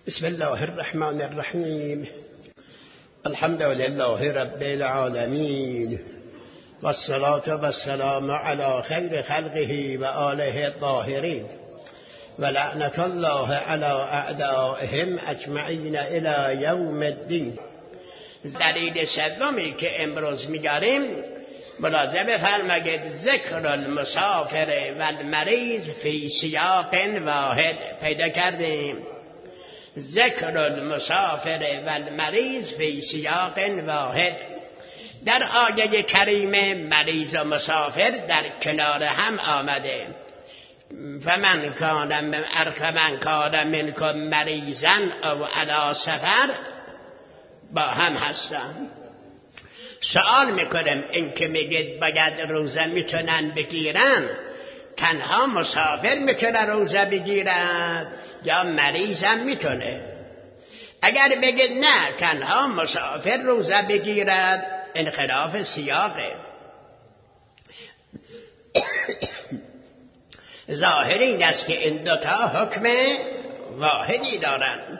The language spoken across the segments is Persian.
بسم الله الرحمن الرحیم. الحمد لله رب العالمین والصلاة والسلام علی خیر خلقه و آله الطاهرین و لعنت الله علی اعدائهم اجمعین الی یوم الدین. دلیل سومی که امروز می‌گاریم ملاحظه بفرمایید. ذکر المسافر و المریض فی سیاق واحد پیدا کردیم. ذکر المسافر و المریض فی سیاق واحد. در آیه کریمه مریض و مسافر در کنار هم آمده. فمن کان منکم مریضا او علی سفر با هم هستن. سوال میکنم این که میگید باید روزه میتونن بگیرن، تنها مسافر میتونه روزه بگیرد یا مریض هم میتونه؟ اگر بگید نه تنها مسافر روزه بگیرد، این خلاف سیاقه. ظاهر این است که این دوتا حکم واحدی دارن.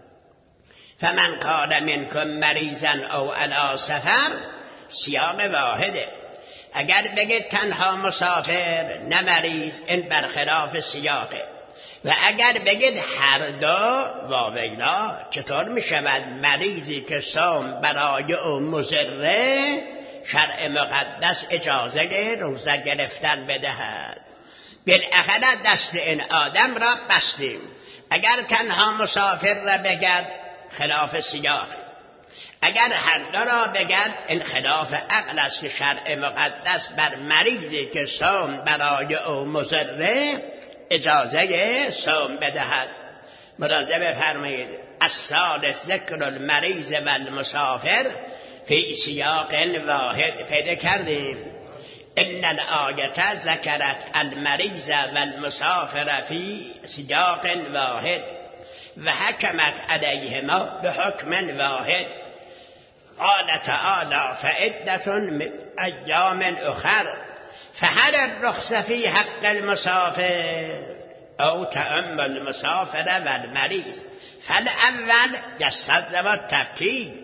فمن کان منکم مریضا او علی سفر سیاق واحده. اگر بگید تنها مسافر نه مریض، این برخلاف سیاقه. و اگر بگید هر دو واویلا، چطور می شود مریضی که صوم برای او مضره شرع مقدس اجازه روزه گرفتن بدهد؟ بالاخره دست این آدم را بستیم. اگر تنها مسافر را بگد خلاف سیاق، اگر هر دو را بگد این خلاف عقل است که شرع مقدس بر مریضی که صوم برای او مضره اجازه صوم بدهد. مراجعه بفرمایید. الثالث ذکر المریض و المسافر فی سیاق واحد پیدا کردیم. ان الآیه ذکرت المریض و المسافر فی سیاق واحد و حکمت علیهما بحکم واحد. قال تعالی فعدة من ایام اخر فهل الرخص فی حق المسافر او تعم المسافر و المریض؟ فالاول يستلزم التفکیک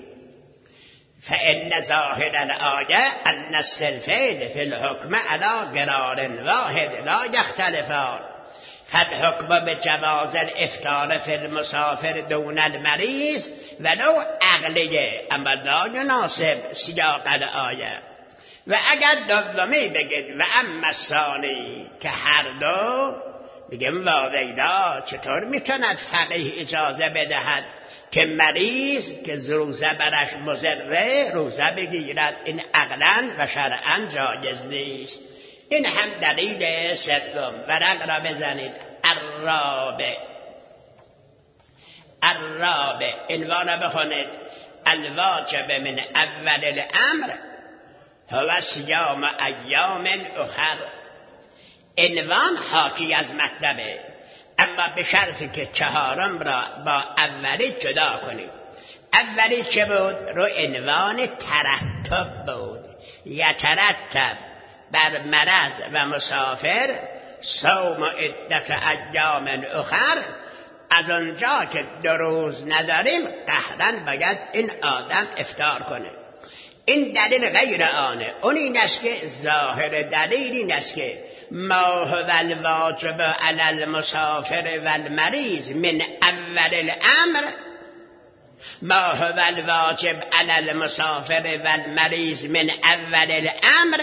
فإن ظاهر الآية أن الصنفين في الحكم على قرار واحد لا يختلفان. فالحكم بجواز الافطار في المسافر دون المريض ولو عقلیه اما لا يناسب سیاق الآية. و اگر دومی بگید و اما الثانی که هر دو، بگیم واویلا چطور میتوند فقیه اجازه بدهد که مریض که روزه برش مضره روزه بگیرد؟ این عقلا و شرعا جایز نیست. این هم دلیل سوم. ورق را بزنید. الرابع عنوان بخونید. الواجب من اول الامر هو صیام ایام اخر. عنوان حاکی از مطلبه، اما به شرطی که چهارم را با اولی جدا کنید. اولی چه بود؟ رو عنوان ترتب بود. یترتب بر مرض و مسافر صوم عدة ایام اخر. از آنجا که 2 روز نداریم قهرن باید این آدم افطار کنه. این دلیل غیر آنه. اون این است که ظاهر دلیل این است که ما هو الواجب علی المسافر و المریض من اول الامر، ما هو الواجب علی المسافر و المریض من اول الامر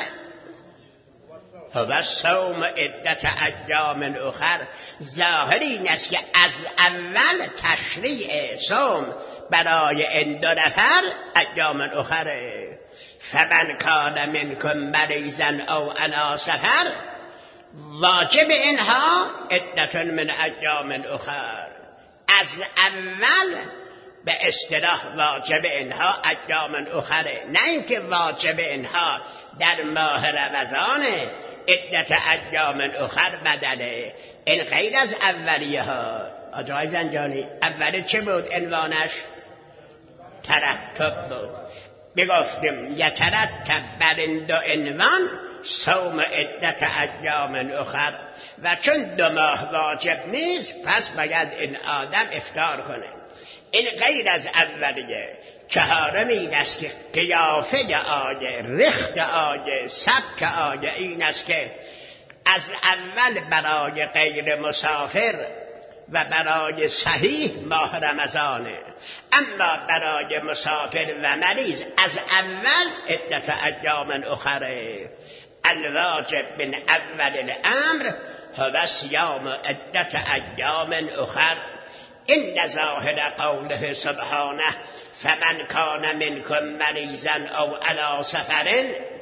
هو صوم عدة ایام اخر. ظاهر این است که از اول تشریع صوم برای این 2 نفر ایام اخره. فمن کان منکم مریضا او علی سفر، واجب اینها عدة من ایام اخر. از اول به اصطلاح واجب اینها ایام اخره، نه اینکه واجب اینها در ماه رمضان عدة ایام اخر بدله. این غیر از اولیه ها. آجای زنجانی اولی چه بود عنوانش؟ ترتب بود. بگفتیم یترتب بر این دو عنوان صوم عدت ایام اخر، و چون 2 ماه واجب نیست پس باید این آدم افطار کنه. این غیر از اولیه. 4 این است که قیافه آیه، رخت آیه، سبک آیه این است که از اول برای غیر مسافر و برای صحیح ماه رمضانه، اما برای مسافر و مریض از اول عدت ایام اخره. الواجب من اول الامر هو صیام عدت ایام اخر. این ظاهر قوله سبحانه فمن کان منکم مریضا او علی سفر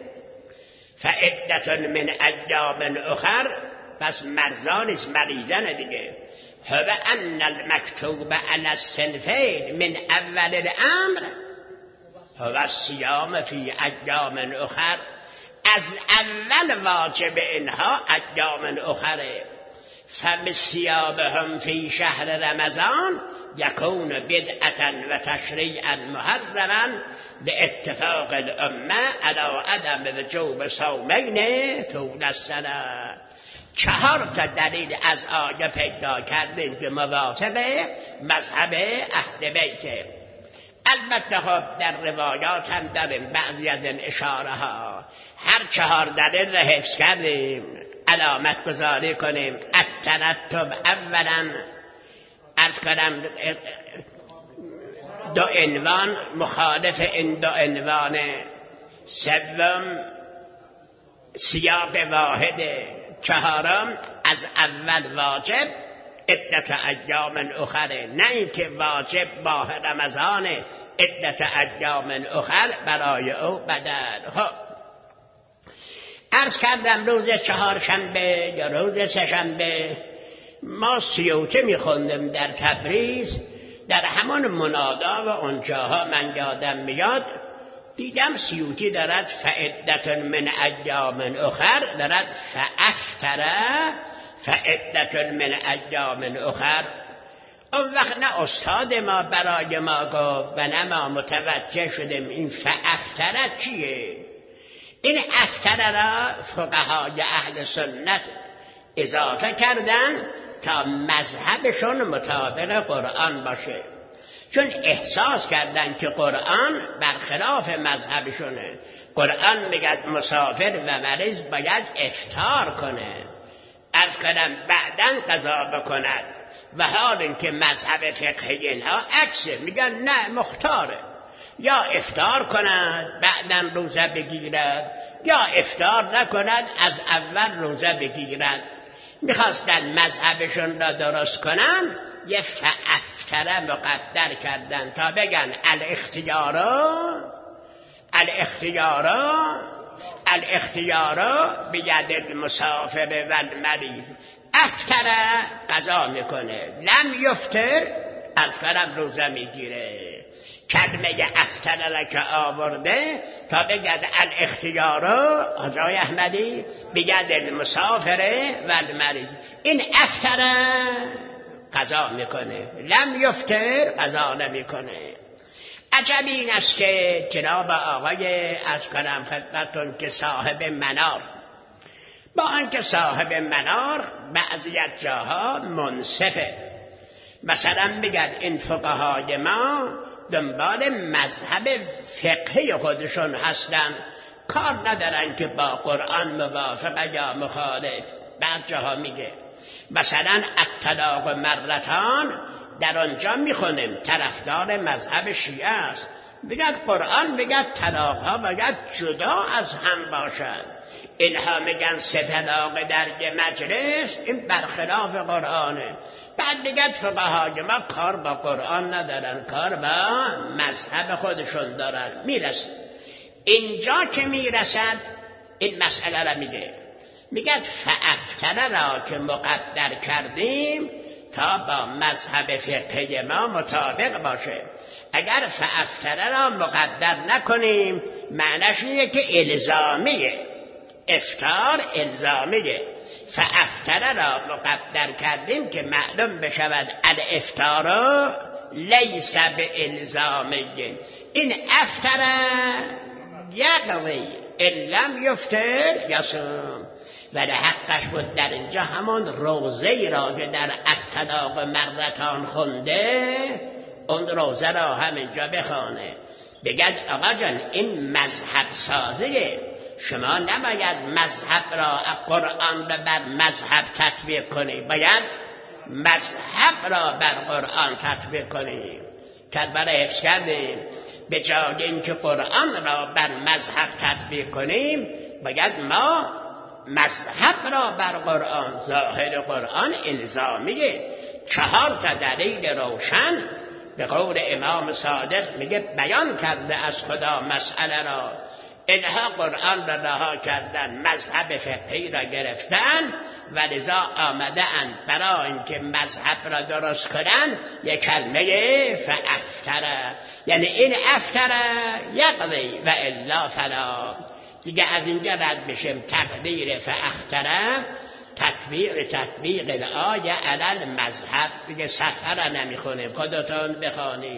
فعدت من ایام اخر. پس مرزا نیست، مریضن دیگه. هو ان المکتوب علی الصنفین من اول الامر هو الصیام فی ایام اخر. از اول واجب اینها ایام اخره. فبصیامهم فی شهر رمضان یکون بدعتا و تشریعا محرما لاتفاق الامه علی عدم وجوب صومین طول السنه. 4 دلیل از آیه پیدا کردیم که موافق مذهب اهل بیت. البته خب در روایات هم داریم بعضی از این اشاره ها. هر 4 دلیل را حفظ کردیم، علامت گذاری کنیم. الترتب اولا، عرض کنم 2 عنوان مخالف این 2 عنوانه. 3 سیاق واحده. 4 از اول واجب عدت ایام اخره، نه اینکه واجب ماه رمضان عدت ایام اخر برای او بدل. خب عرض کردم روز 4 شنبه یا روز 3 شنبه ما سیوطی میخوندیم در تبریز. در همان منادا و اونجاها من یادم میاد دیدم سیوطی دارد فعدت من ایام اخر، دارد فافتره فعدت من ایام اخر. اون وقت نه استاد ما برای ما گفت و نه ما متوجه شدیم این فافتره چیه. این افتره را فقهای اهل سنت اضافه کردن تا مذهبشون مطابق قرآن باشه، چون احساس کردن که قرآن برخلاف مذهبشونه. قرآن میگه مسافر و مریض باید افطار کنه، عرض کنم بعداً قضا بکند، و حال اینکه مذهب فقهی اینها عکسه، میگن نه مختاره، یا افطار کند بعداً روزه بگیرد یا افطار نکند از اول روزه بگیرد. میخواستن مذهبشون را درست کنن، یه فافتره مقدر کردن تا بگن الاختیارا بید المسافر و المریض. افتره قضا میکنه، لم یفتر از کنم روزه میگیره. کلمه افتره را که آورده تا بگد الاختیارا آقای احمدی بگد المسافر و المریض. این افتره قضا میکنه، لم یفتر قضا نمیکنه. عجب این است که جناب آقای از کنم خدمتون که صاحب منار، با آنکه صاحب منار بعضی از جاها منصفه، مثلا بگد این فقهای ما دنبال مذهب فقهی خودشون هستن، کار ندارن که با قرآن موافق یا مخالف. بعض جاها میگه مثلا الطلاق مرتان، در آنجا میخونیم طرفدار مذهب شیعه است، بگد قرآن بگد طلاق ها باید جدا از هم باشد. اینها میگن 3 طلاق در یه مجلس، این برخلاف قرآنه. بعد بگد فقهای ما کار با قرآن ندارن، کار با مذهب خودشون دارن. میرسد اینجا که میرسد این مسئله را میگد فافتره را که مقدر کردیم تا با مذهب فقهی ما مطابق باشه. اگر فافتره را مقدر نکنیم معنیش اینه که الزامیه، افطار الزامیه، فافتر را مقدر کردیم که معلوم بشود الافطار لیس بالزامی. این افتر یقضی ان لم یفطر یصوم. ولی حقش بود در اینجا همون روزه را که در الطلاق مرتان خونده اون روزه را همینجا بخونه، بگد آقا جان این مذهب سازیه، شما نباید مذهب را قرآن را بر مذهب تطبیق کنی، باید مذهب را بر قرآن تطبیق کنی. که برای حفظ کردیم به جای اینکه قرآن را بر مذهب تطبیق کنیم باید ما مذهب را بر قرآن، ظاهر قرآن الزامیه. 4 دلیل روشن به قول امام صادق میگه بیان کرده از خدا مسئله را. اینها قرآن را رها کردن، مذهب فقهی را گرفتن و لذا آمدن برای اینکه مذهب را درست کنن یک کلمه فافتره، یعنی این افتره یقضی و الا فلا. دیگه از اینجا رد بشیم تقدیر فافتره تطبیق الآیه علی مذهب. دیگه صفحه را نمیخونیم، خودتون بخوانید.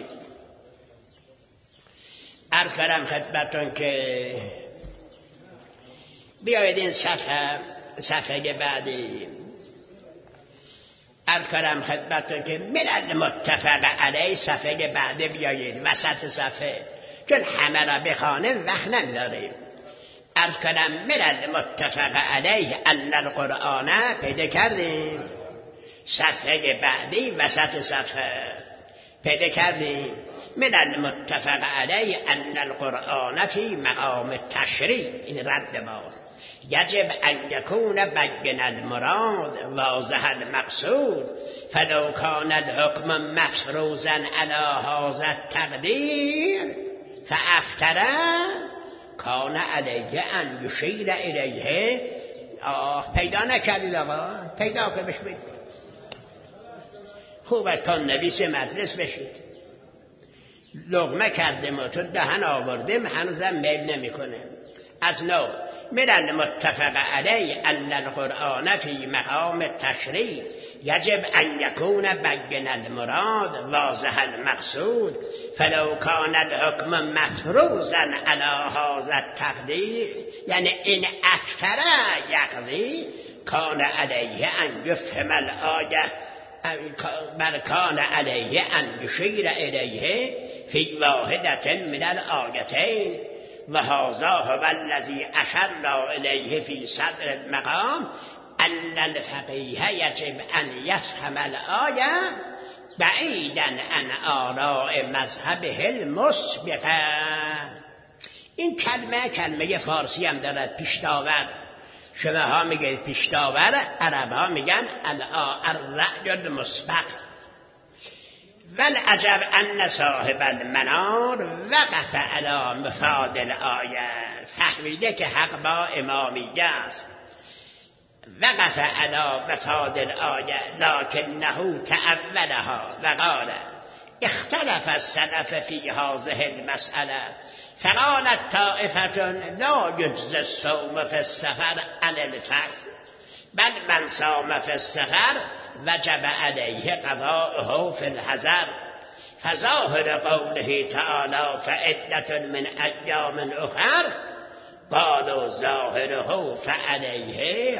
عرض کردم خدمتون که بیایید این صفحه بعدی. عرض کردم خدمتون که من متفق علیه صفحه بعدی بیایید وسط صفحه، چون همه را بخوانیم وقت نداریم. عرض کردم من متفق علیه ان القرآن پیدا کردیم، صفحه بعدی وسط صفحه پیدا کردیم. من المتفق علیه ان القرآن فی مقام التشریع، این رد ماست. یجب ان یکون بین المراد واضح المقصود فلو کان الحکم مفروضا علی هذا التقدیر فافتره کان علیه ان یشیر الیه. پیدا نکردید آقا؟ پیدا که بشید خوب از تا نویس مدرس بشید. لغمه کردیم و تو دهن آوردیم هنوزم میل نمی کنه. از نو من متفق علیه ان القرآن فی مقام التشریع یجب ان یکون بین المراد واضح المقصود فلو کان الحکم مفروضا علی هذا التقدیر، یعنی این افتره یقضی کان علیه ان یفهم الآیه بل کان علیه ان یشیر الیه فی واحدة من الآیتین و هذا هو الذی اشرنا الیه فی صدر المقام ان الفقیه یجب ان یفهم الآیه بعیدا عن آراء مذهبه المسبقه. این کلمه فارسی هم دارد، پیشتاور. شما ها میگید پیشتاور، عرب ها میگن الرأی المسبق. والعجب ان صاحب المنار وقف علی مفاد الآیه، فهمیده که حق با امامیه است. وقف علی مفاد الآیه لکنه تأولها و قال اختلف السلف فی هذه المسأله فقالت طائفة لا يجزي الصوم في السفر عن الفرض بل من صام في السفر وجب عليه قضاؤه في الحضر. فظاهر قوله تعالى فعدة من أيام أخر قالوا ظاهره فعليه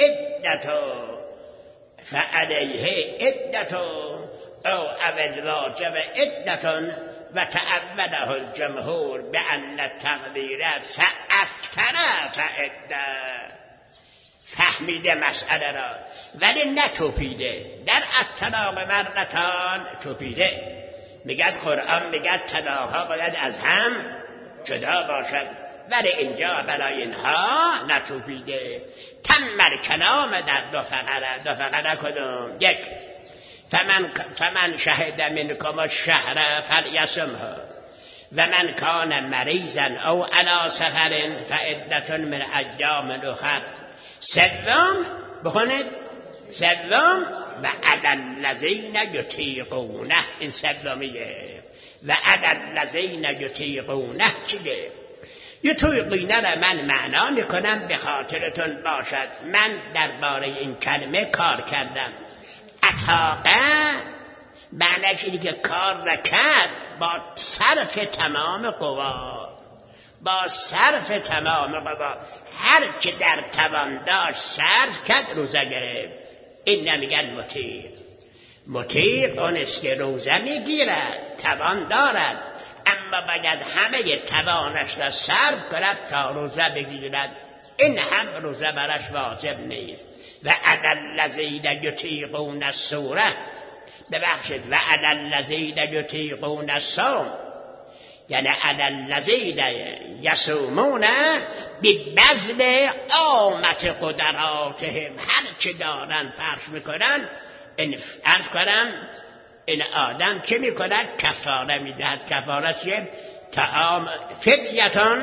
عدة أو الواجب عدة وتأوله الجمهور بأن التقدير فأفتر فعدة. فهمیده مسئله را ولی نتوپیده، در الطلاق مرتان توپیده. میگد قرآن میگد طلاقها باید از هم جدا باشد، ولی اینجا برای اینها نتوپیده. تم کلام در دو فقره کدوم؟ یک فمن شهد منکم الشهر فلیصمه و من کان مریضا او علی سفر فعدة من ایام اخر. سوم بخونید، سوم و علی الذین یطیقونه، این سومیه. و علی الذین یطیقونه چیه؟ یطیقون را من معنا میکنم به خاطرتون باشد. من درباره این کلمه کار کردم. اطاقه معنیش اینه که کار را کرد با صرف تمام قوا، با صرف تمام قوا، هر چه در توان داشت صرف کرد، روزه گرفت. این نمیگن مطیق. مطیق اون است که روزه میگیرد، توان دارد، اما باید همه توانش را صرف کند تا روزه بگیرد. این هم روزه برش واجب نیست. و علی الذین یطیقون الصوم، ببخشید، و علی الذین یطیقون الصوم، یعنی علی الذین یصومون ببذل عامة قدراتهم، هر چه دارن پخش میکنن. این عرض کنم این آدم چه میکند؟ کفاره میدهد. کفاره چیه؟ طعام فدیتان،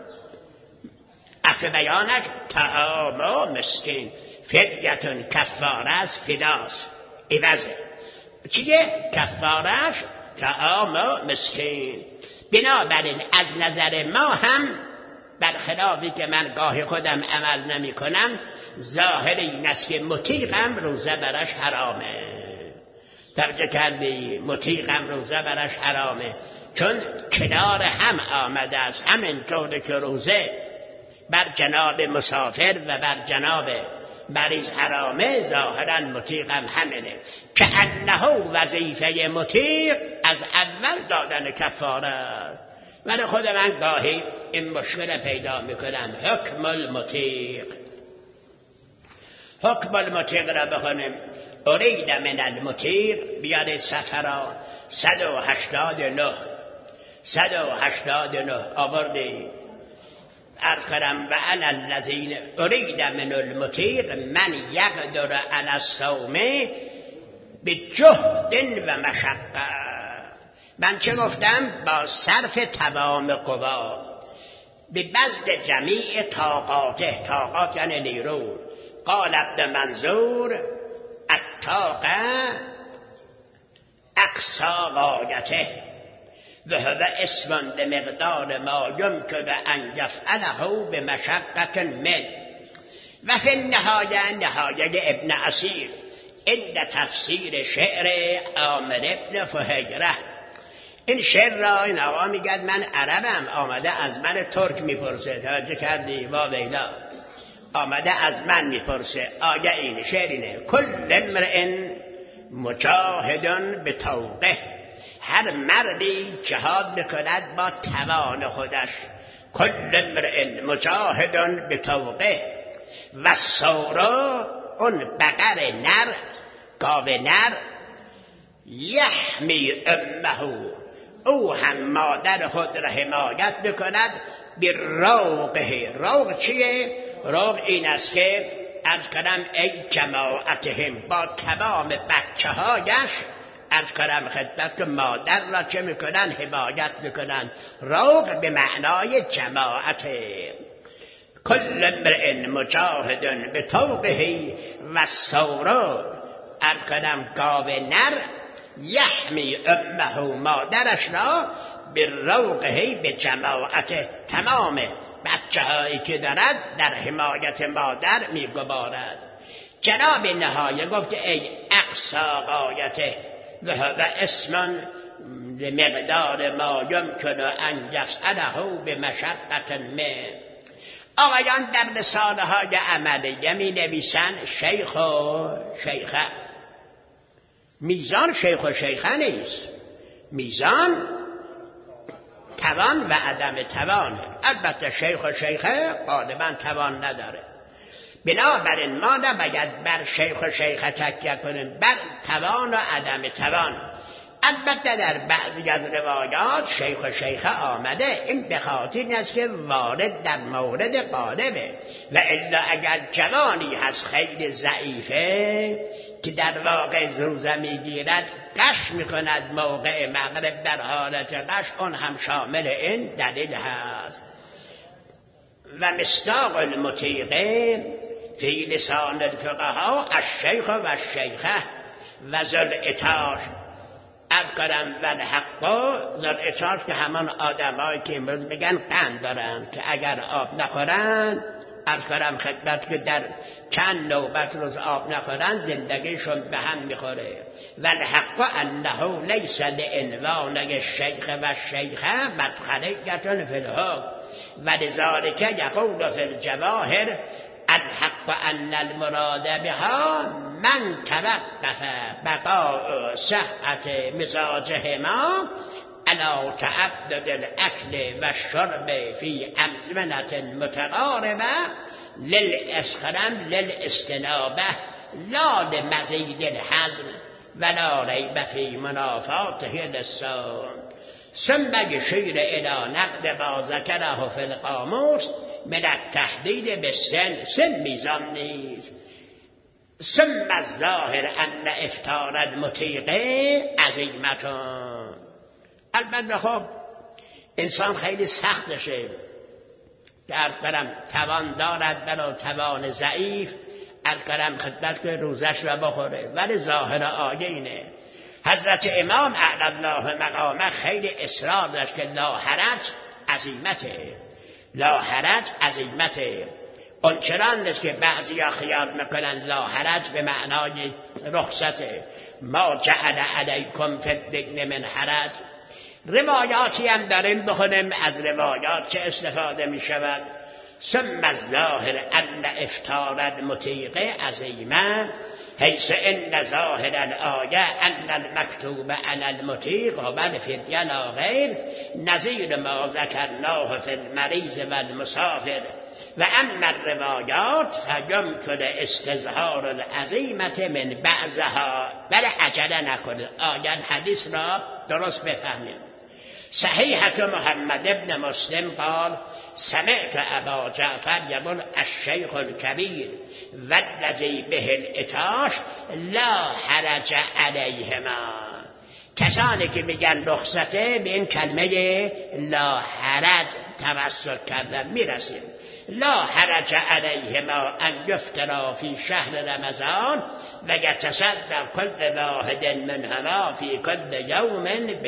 عطف بیانش طعام مسکین. فدیتان کفاره است، فداست، عوضه. چیه؟ کفارش طعام مسکین. بنابراین از نظر ما هم، برخلافی که من گاهی خودم عمل نمی کنم، ظاهر این است که مطیقم روزه برش حرامه. توجه کردی؟ مطیقم روزه برش حرامه، چون کنار هم آمده است. همینطور که روزه بر جناب مسافر و بر جناب مریض حرامه، ظاهرا مطیقم همینه. که انه وظیفه مطیق از اول دادن کفاره. ولی خود من گاهی این مشکل پیدا میکنم. حکم المطیق، حکم المطیق را بخونیم. ارید من المطیق، بیاد سفرا 189 آورده. عرض کنم و علی الذین ارید من المطیق من یقدر علی الصوم بجهد و مشقه. من چه گفتم؟ با صرف تمام قوا، به بذل جمیع طاقاته. طاقات یعنی نیرو. قال ابن منظور الطاقه اقصی غایته و هو اسم بمقدار ما یمکن ان یفعله بمشقة من. و فی النهایه، نهایه ابن اسیر، عند تفسیر شعر عامر ابن فهیره. این شعر را این آقا میگد من عربم، آمده از من ترک میپرسه. توجه کردی؟ با ویلا آمده از من میپرسه. آگه این شعر اینه: کل امرئ مجاهد بطوقه، هر مردی جهاد میکند با توان خودش. کل امرئ مجاهد بطوقه. و سورا، اون بقر نر، گاو نر، یحمی امه، او هم مادر خود را حمایت بکند. به روقه. روق چیه؟ روق این است که عرض کنم ای جماعتهم، با تمام بچه هایش عرض کنم خدمت که مادر را چه میکنن؟ حمایت میکنن. روق به معنای جماعت. کل امرئ مجاهد بطوقه و سورا، عرض کنم گاو نر، یحمی امه، مادرش را، به روقه، به جماعت، تمام بچه هایی که دارد در حمایت مادر میگبارد. جناب نهایه گفت ای اقصی غایته و اسم مقدار ما یمکن ان یفعله بمشقة من. آقایان در رساله های عملیه می نویسن شیخ و شیخه. میزان شیخ و شیخه نیست، میزان توان و عدم توان. البته شیخ و شیخه غالبا توان نداره، بنابراین ما نباید بر شیخ و شیخه تکیه کنیم، بر توان و عدم توان. البته در بعضی از روایات شیخ و شیخه آمده، این به خاطر این است که وارد در مورد غالبه. و الا اگر جوانی هست خیلی ضعیفه که در واقع روزه میگیرد، قش میکند موقع مغرب در حالت قش، اون هم شامل این دلیل هست. و مصداق المطیقه فی لسان الفقهاء الشیخ و الشیخه و ذو العطاش. از کنم و الحق در اشارت که همان آدمایی که امروز میگن قند دارن که اگر آب نخورن، از کنم خدمت که در چند نوبت روز آب نخورن زندگیشون به هم میخوره. و الحق انه لیس لعنوان الشیخ و الشیخه مدخلیة فی الحکم و لذلک یقول فی الجواهر الحق ان المراد بها من توقف بقاء صحت مزاجهما على تعدد الاكل والشرب في ازمنة متقاربة للاستنابة لا لمزيد الحزم ولا ريب في منافاته للصوم. ثم يشير الى نقد ما ذكره في القاموس من التحديد بالسن، سن میزان نیست. ثم الظاهر ان افطار المطیق عزیمتون. البته خب انسان خیلی سختشه که الکرم توان دارد بلا توان ضعیف الکرم خدمت که روزش را بخوره، ولی ظاهر آیه اینه. حضرت امام اعلی الله مقامه خیلی اصرار داشت که لا حرج عزیمته، لا حرج عزیمته. اون چرا نیست که بعضی ها خیال میکنن لا حرج به معنای رخصته. ما جعل علیکم فی الدین من حرج. روایاتی هم داریم بخونیم از روایات که استفاده می شود. ثم الظاهر ان افطار المطیق عزیمه حیث ان ظاهر الآیه ان المکتوب علی المطیق و الفدیه لا غیر نظیر ما ذکرناه فی المریض و المسافر و اما الروایات فیمکن استظهار العزیمه من بعضها. ولی عجله نکنید، آیه حدیث را درست بفهمیم. صحیحة محمد ابن مسلم قال سمعت ابا جعفر یقول الشیخ الکبیر والذی به العطاش لا حرج علیهما. کسانی که میگن رخصته به این کلمه لا حرج توسل کردن میرسیم. لا حرج علیهما ان یفطرا فی شهر رمضان و یتصدق کل واحد منهما فی کل یوم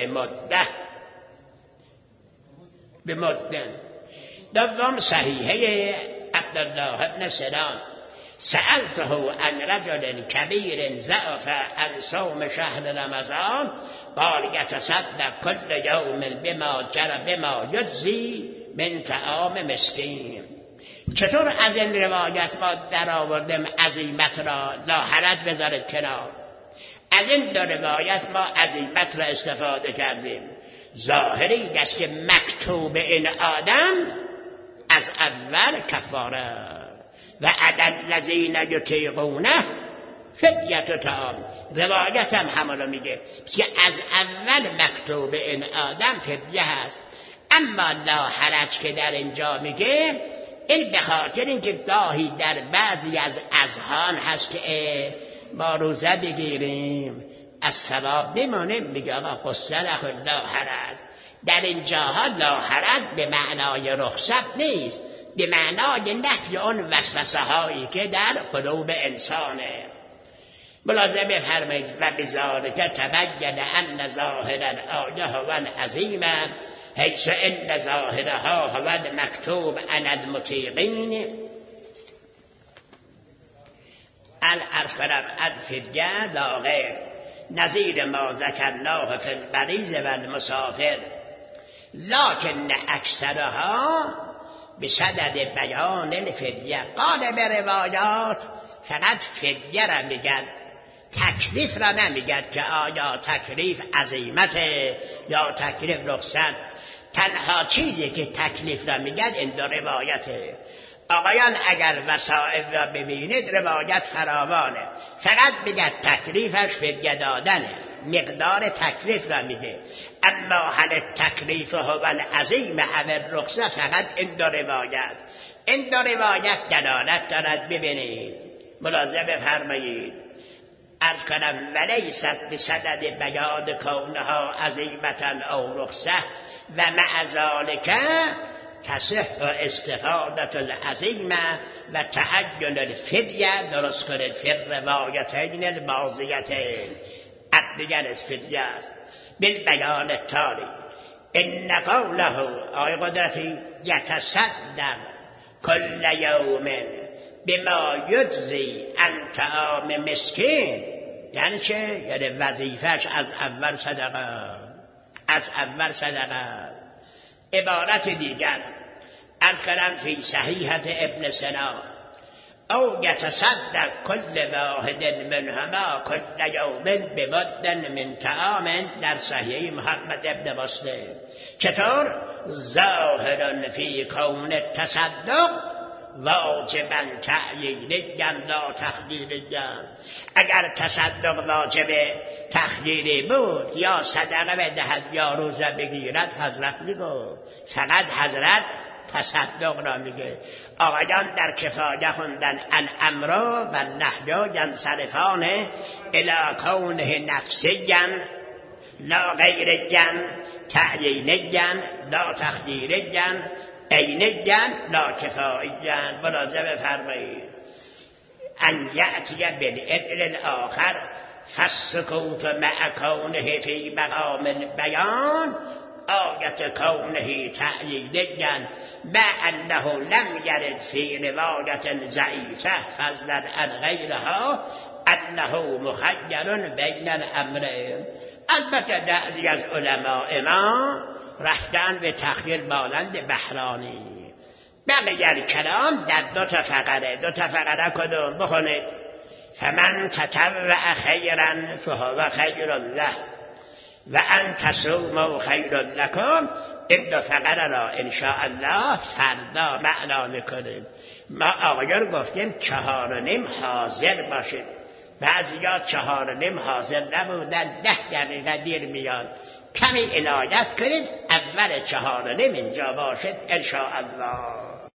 بمده. دوم صحیحه عبدالله ابن سلام سألته عن رجل كبير ضعف عن صوم شهر رمضان قال يتصدق كل يوم بما يجزي من طعام مسكين. چطور از این روایت ما در آوردیم عزیمت را لا حرج بذارید کنار؟ از این دو روایت ما عزیمت را استفاده کردیم. ظاهری است که مکتوب این آدم از اول کفاره و علی الذین یطیقونه فدیه طعام. روایت هم همونو میگه که از اول مکتوب این آدم فدیه هست. اما لا حرج که در اینجا میگه این به خاطر اینکه گاهی در بعضی از اذهان هست که ما روزه بگیریم از ثواب بمانیم، میگه آقا قصه نکن لا حرج. در اینجاها لا حرج به معنای رخصت نیست، به معنای نفی اون وسوسه هایی که در قلوب انسانه. ملاحظه بفرمایید و بذالک تبین ان ظاهر الآیه هو العظیم حیث ان ظاهرها هو المکتوب علی المطیقین الارض کرم الفدیه لا غیر نظیر ما ذکرناه فی المریض و المسافر لکن اکثرها بصدد بیان الفدیه. قالب روایات فقط فدیه را میگن، تکلیف را نمیگن که آیا تکلیف عزیمته یا تکلیف رخصت. تنها چیزی که تکلیف را میگن این دو روایته. آقایان اگر وسائل را ببینید روایت فراوانه، فقط بگه تکلیفش فدیه دادنه، مقدار تکلیف را میگه. اما هل تکلیف هو العظیم او الرخصه فقط این دو روایت. این دو روایت دلالت دارد. ببینید ملاحظه بفرمایید عرض کنم ولیست بصدد بیان کونها عظیمة او رخصه و مع ذلک تصح استفاده العظیمه و تعین الفدیه. درست کنید فی الروایتین الماضیتین دیگر از فدیه است. بالبیان التالی ان قوله آی قدرتی یتصدق کل یوم بما یجزی عن طعام مسکین. یعنی چه؟ یعنی وظیفهش از اول صدقه. عبارت دیگر الکلام فی صحیحة ابن سنا او یتصدق کل واحد منهما کل یوم بمد من طعام در صحیح محمد ابن مسلم. چطور؟ ظاهر فی کون التصدق واجبا تعیینیا لا تخییریا. اگر تصدق واجب تخییری بود یا صدقه بدهد یا روزه بگیرد حضرت میگو، فقط حضرت تصدق را میگه. آقایان در کفایه خوندن الامر و النهی ینصرفان الی کونه نفسیا لا غیریا تعیینیا لا تخییریا عینیا لا کفاییا. ملاحظه بفرمایید ان یأتی بالعدل الاخر فالسکوت مع کونه فی مقام البیان آیت کونه تعیینیا مع انه لم یرد فی روایت ضعیفه فضلا عن غیرها انه مخیر بین الامرین. البته بعضی از علماء ما رفتن به تخییر مانند بحرانی. بقیه الکلام در دو تا فقره کدوم بخونید؟ فمن تطوع خیرا فهو خیر له و ان تصوموا خیر لکم. این دو فقره را انشاءالله فردا معنا میکنیم. ما آقایان گفتیم 4:30 حاضر باشید. بعضیا 4:30 حاضر نبودن، 10 دقیقه دیر میاد. کمی عنایت کنید، اول 4:30 اینجا باشید انشاءالله.